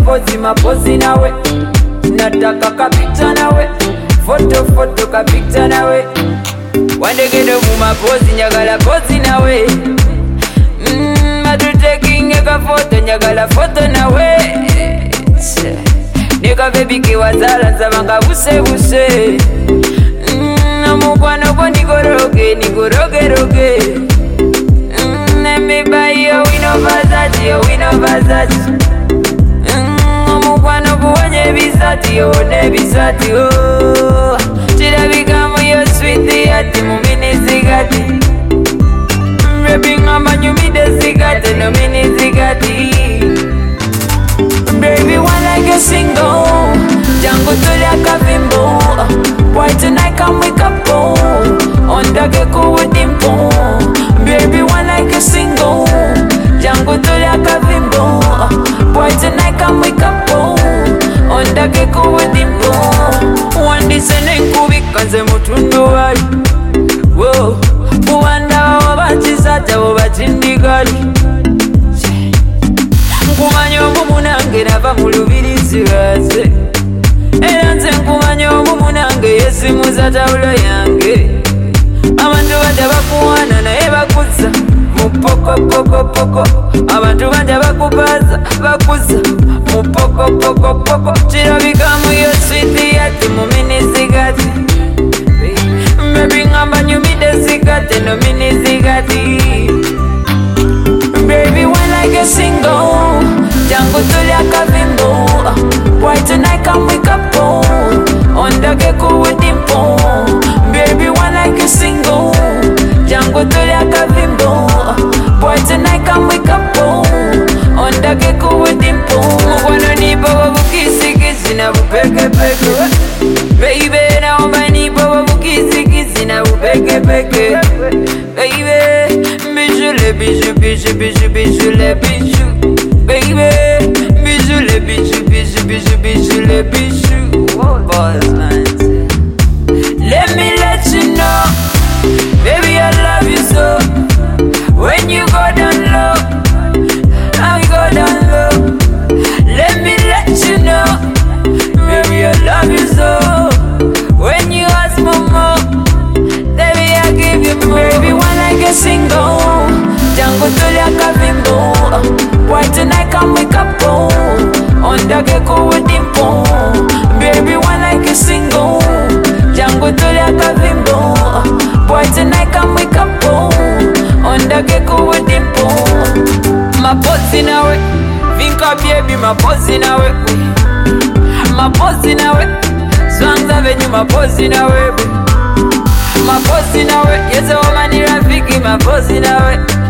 mapozi nawe. Nataka kapita nawe, foto kapita nawe. Wandegede mu mapozi nyagala pozi nawe. Matutekinge ka foto nyagala foto nawe. Neka baby kiwazala nzabanga buse. Mukwano kwa nigoroge Let me buy you wino Versace Mukwano kuwanye bisati oh. Chirabikamu yo sweetie ati mumini zigati Baby ngamba nyumide zigati no mini zigati Baby one like a single Jango tulia kavimbo Why tonight come wake up Ondage kuwa dimpo Baby one like a single Jango tulia kavimbo Why tonight come wake up Ondage kuwa dimpo Wandi sene nkubika nze mutundu wali Wow Uwanda wabachisata wabatindigali Nkumanya omumunange nava mulubirizi waze Era nze nkumanya omumunange yesimuza tawulo yange Abantu banja bakuwana naye bakuza Mupoko Abantu banja bakuza Mupoko Chirabikamu yo sweetie ati mumini zigati Baby ngamba nyumide zigati no mini zigati Baby one like a single Jango tulia kavimbo Why tonight come wake up Ondage kuwa dimpo Baby one like a single Jango tulia kavimbo Why tonight come wake up Ondage kuwa dimpo Mwana nipo wabukisi na bupeke Baby naomba nipo wabukisi na bupeke Baby Bijou les bijoux Baby Bijou les bijoux Boss man Let me let you know Baby I love you so When you go down low I go down low Let me let you know Baby I love you so When you ask for more Baby I give you more Baby one like a single Jango tulia kavimbo Why tonight come wake up Ondage kuwa dimpo Baby one like a single Jango tulia kavimbo Why tonight come wake up Ondage kuwa dimpo Mapozi nawe Vinka baby mapozi nawe Mapozi nawe Swangza venyu mapozi nawe Mapozi nawe Yeze wamani rafiki mapozi nawe